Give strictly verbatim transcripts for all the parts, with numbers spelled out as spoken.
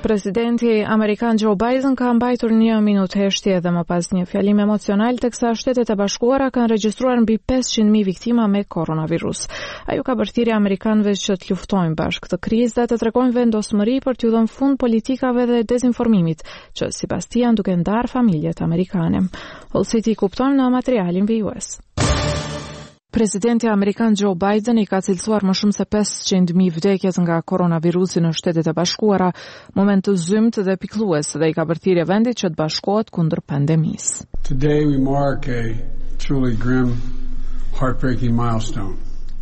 Presidenti Amerikan Joe Biden ka mbajtur një minutë heshtje dhe më pas një fjalim emocional, teksa Shtetet e Bashkuara kanë regjistruar mbi pesëqind mijë viktima me koronavirus. Ajo ka bërë thirrje amerikanëve që të luftojnë bashkë këtë krizë dhe të tregojnë vendosmëri për t'u dhënë fund politikave dhe dezinformimit, që sipas tij janë duke ndarë familjet amerikane. Holsiti kupton në materialin V U S. Presidenti Amerikan Joe Biden i ka cilësuar më shumë se pesëqind mijë vdekjet nga koronavirusi në Shtetet e Bashkuara, moment të zymt dhe pikëllues, dhe i ka bërë thirrje vendit që të bashkohet kundër pandemisë. Today we mark a truly grim, heartbreaking milestone.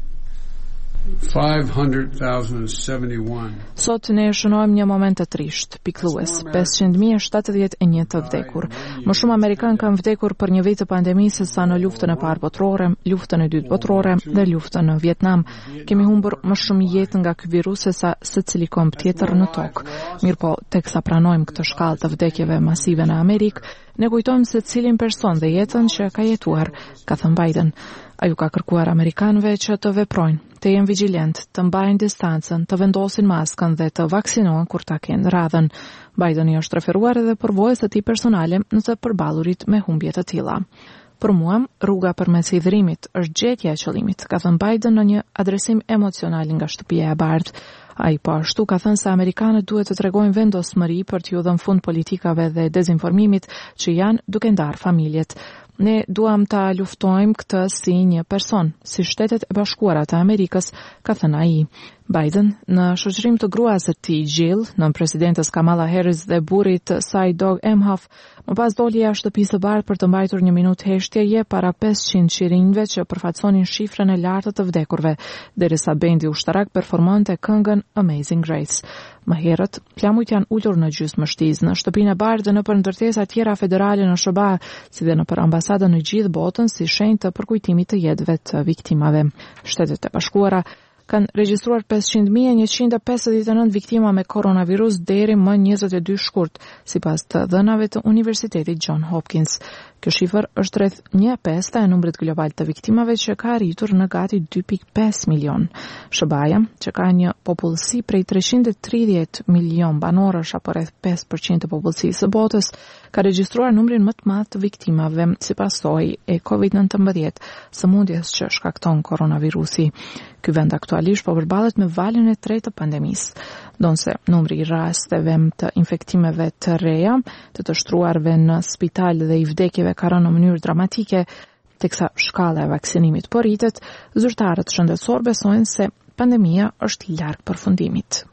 five hundred thousand seventy-one Sot ne shënojmë një moment të trisht, pikëllues, pesëqind mijë e shtatëdhjetë e një të vdekur. Më shumë amerikanë kanë vdekur për një vit të pandemisë sa në luftën e parë botërore, luftën e dytë botërore dhe luftën në Vietnam. Kemi humbur më shumë jetë nga ky virus se sa secili komb tjetër në tokë. Mirpo, teksa pranojmë këtë shkallë të vdekjeve masive në Amerikë, ne kujtojmë se cilin person dhe jetën që ka jetuar, ka thënë Biden. Ai ka kërkuar amerikanëve që të veprojnë, të jenë vigjilent, të mbajnë distancën, të vendosin maskën dhe të vaksinohen kur ta kenë radhën. Biden i është referuar edhe përvojës së tij personale në të përballurit me humbje të tilla. Për mua, rruga përmes hidhrimit është gjetja e qëllimit, ka thënë Biden në një adresim emocional nga shtëpia e bardhë. Ai po ashtu ka thënë se amerikanët duhet të tregojnë vendosmëri për t'u dhënë fund politikave dhe dezinformimit që janë duke ndarë familjet. Ne duam ta luftojmë këtë si një person, si Shtetet e Bashkuara të Amerikës, ka thënë ai. Biden, në shoqërim të gruas së tij Jill, nën presidentes Kamala Harris dhe burrit saj Doug Emhoff, më pas doli jashtë shtëpisë së bardhë për të mbajtur një minutë heshtjeje para pesëqind qirinjve që përfaqësonin shifrën e lartë të vdekurve, derisa bendi ushtarak performonte këngën Amazing Grace. Më herët, flamujt janë ulur në gjysmë shtizë, në shtëpinë e bardhë dhe nëpër ndërtesa tjera federale në S B A, si dhe nëpër ambasadën në gjithë botën si shenjë të përkujtimit të jetëve të viktimave. Shtetet e Bashkuara kanë regjistruar pesëqind mijë e njëqind e pesëdhjetë e nëntë viktima me koronavirus deri më njëzet e dy shkurt, sipas të dhënave të Universitetit John Hopkins. Kjo shifër është rreth një e pesta e numrit global të viktimave që ka arritur në gati dy pikë pesë milion. S B A-ja, që ka një popullsi prej treqind e tridhjetë milion banorësh apo rreth pesë përqind të popullsisë së botës, ka regjistruar numrin më të madh të viktimave sipas soi e covid nineteen, sëmundjes që shkakton koronavirusi. Ky vend aktualisht po përballet me valën e tretë të pandemisë. Donse numri i rasteve të infektimeve të reja, të të shtruarve në spital dhe i vdekjeve ka rënë në mënyrë dramatike, teksa shkalla e vaksinimit po rritet, zyrtarët shëndetësor besojnë se pandemia është larg përfundimit.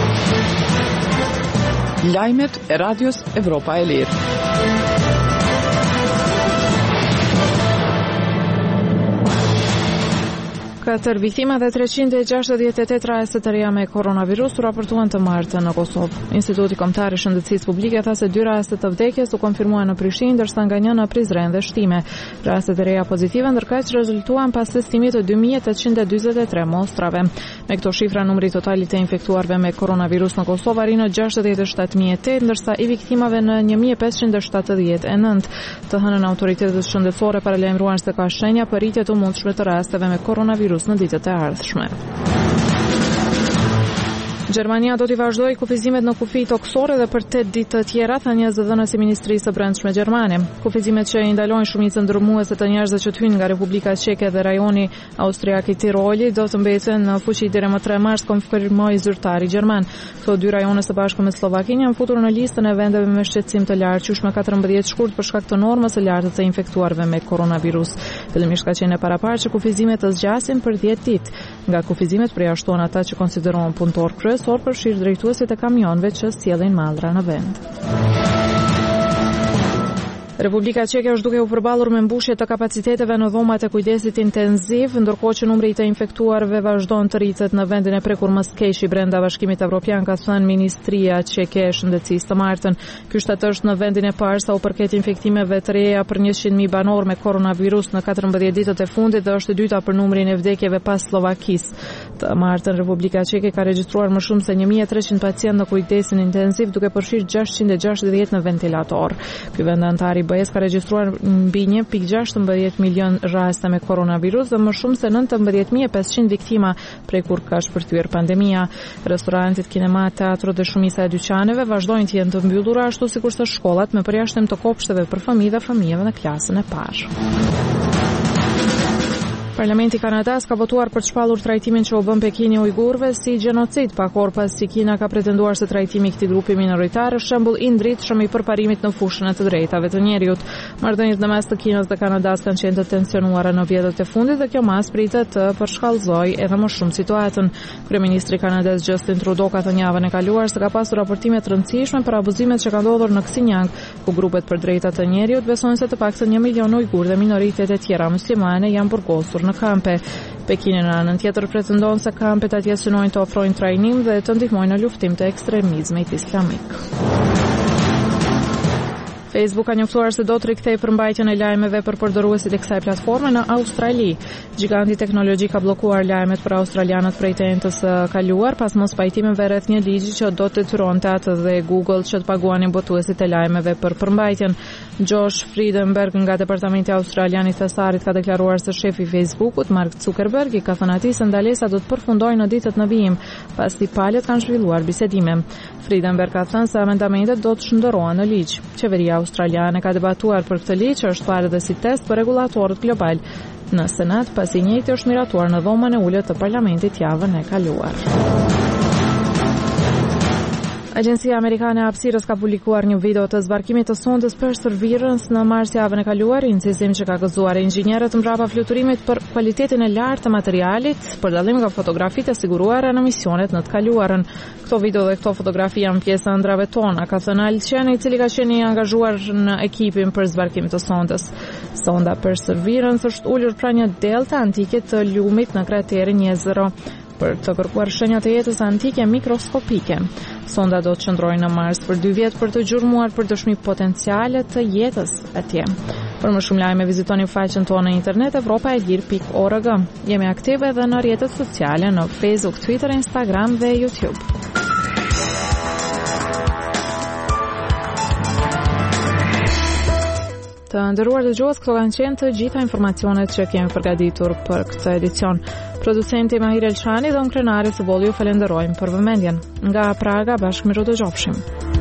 Lajmet e Radios Evropa e Lirë. Katër viktima dhe treqind e gjashtëdhjetë e tetë raste të reja me koronavirus u raportuan të martën në Kosovë. Instituti Kombëtar i Shëndetësisë Publike tha se dy raste të vdekjes u konfirmuan në Prishtinë, ndërsa nga një në Prizren dhe Shtime. Rastet e reja pozitive ndërkaq rezultuan pas testimit të dy mijë tetëqind e dyzet e tre mostrave. Me këto shifra, numri total të infektuarve me koronavirus në Kosovë arrin në gjashtëdhjetë e shtatë mijë e tetë, ndërsa i viktimave në një mijë e pesëqind e shtatëdhjetë e nëntë. Të hënën autoritetet shëndetësore paralajmëruan se ka shenja për rritje të mundshme të rasteve me koronavirus në ditët e ardhshme. Gjermania do t'i vazhdojë kufizimet në kufi toksore dhe për tetë ditë të tjera, tha një zëdhënës i Ministrisë së Brendshme gjermane. Kufizimet që i ndalojnë shumicën ndërmuese të njerëzve që hyjnë nga Republika Çeke dhe rajoni austriak i Tiroli do të mbeten në fuqi deri më tre mars, konfirmoi zyrtari gjerman. Këto dy rajone së bashku me Slovakinë janë futur në listën e vendeve me shqetësim të lartë, qysh me katërmbëdhjetë shkurt për shkak të normës së lartë të infektuarve me koronavirus. Fillimisht ka qenë e paraparë që kufizimet të zgjasin për dhjetë ditë. Nga kufizimet përjashtohen ata që konsiderohen punëtor kryesor, përfshirë drejtuesit e kamionëve që sjellin mallra në vend. Republika Çeke është duke u përballur me mbushje të kapaciteteve në dhomat e kujdesit intenziv, ndërkohë që numri i të infektuarve vazhdon të rritet në vendin e prekur më së keqi brenda Bashkimit Evropian, ka thënë Ministria Çeke e Shëndetësisë të martën. Ky shtat është në vendin e parë sa u përket infektimeve të reja për njëqind mijë banor me koronavirus në katërmbëdhjetë ditët e fundit dhe është e dyta për numrin e vdekjeve pas Slovakisë. Të martën Republika Çeke ka regjistruar më shumë se një mijë e treqind pacientë në kujdesin intenziv, duke përfshirë gjashtëqind e gjashtëdhjetë në ventilator. Ky vend antar i B E S ka regjistruar mbi një pikë gjashtëmbëdhjetë milion raste me koronavirus dhe më shumë se nëntëmbëdhjetë mijë e pesëqind viktima prej kur ka shpërthyer pandemia. Restorantet, kinemat, teatrot dhe shumica e dyqaneve vazhdojnë të jenë të mbyllura, ashtu sikurse shkollat me përjashtim të kopshteve për fëmijë dhe fëmijëve në klasën e parë. Parlamenti Kanadas ka votuar për të shpallur trajtimin që u bën Pekini ujgurëve si gjenocid, pak orë pas si Kina ka pretenduar se trajtimi i këtij grupi minoritar është shembull i ndritshëm i përparimit në fushën e të drejtave të njerëzit. Marrëdhëniet në mes të Kinës dhe Kanadas kanë qenë të tensionuara në vjetët e fundit dhe kjo mas pritet të përshkallëzojë edhe më shumë situatën. Kryeministri kanadez Justin Trudeau ka thënë javën e kaluar se ka pasur raportime të rëndësishme për abuzimet që kanë ndodhur në Xinjiang, ku grupet për drejtat të njerëzit besojnë se të paktën një milion ujgurë dhe minoritetet e tjera muslimane janë burgosur në kampe. Pekini në anën tjetër pretendon se kampet atje synojnë të ofrojnë trajnim dhe të ndihmojnë në luftim të ekstremizmit islamik. Facebook ka njoftuar se do të rikthejë përmbajtjen e lajmeve për përdoruesit e kësaj platforme në Australi. Giganti teknologjik ka bllokuar lajmet për australianët prej të entës së kaluar pas mos pajtimeve rreth një ligji që do të detyronte atë dhe Google që të paguanin botuesit e lajmeve për përmbajtjen. Josh Frydenberg nga departamenti australian i thesarit ka deklaruar se shefi i Facebookut, Mark Zuckerberg, i ka thënë atij se ndalesa do të përfundojë në ditët në vijim, pasi palët kanë zhvilluar bisedime. Frydenberg ka thënë se amendamentet do të shndërrohen në ligj. Qeveria australiane ka debatuar për këtë ligj që është parë dhe si test për regulatorët global në Senat, pasi i njëjti është miratuar në dhomën e ulët të parlamentit javën e kaluar. Agjencia Amerikane e Hapësirës ka publikuar një video të zbarkimit të sondës Perseverance në mars javën e kaluar, incizim që ka gëzuar inxhinierët mbrapa fluturimit për cilësinë e lartë të materialit, për dallim nga fotografitë e siguruara në misionet në të kaluarën. Këto video dhe këto fotografi janë pjesë e ëndrave tona, ka thënë Alciani, i cili ka qenë i angazhuar në ekipin për zbarkimin të sondës. Sonda Perseverance është ulur pranë një delte antike të lumit në kraterin Jezero për të kërkuar shenjat e jetës antike mikroskopike. Sonda do të qëndrojë në Mars për dy vjet për të gjurmuar për dëshmi potenciale të jetës atje. Për më shumë lajme vizitoni faqen tonë në internet europa e lir pikë org. Jemi aktive edhe në rrjetet sociale në Facebook, Twitter, Instagram dhe YouTube. Të nderuar dëgjues, këto kanë qenë të gjitha informacionet që kemi përgatitur për këtë edicion. Producenti Mahir Elçani dhe unë krenari Sëbolli ju falenderojmë për vëmendjen. Nga Praga, bashkë me Rodo Gjopshim.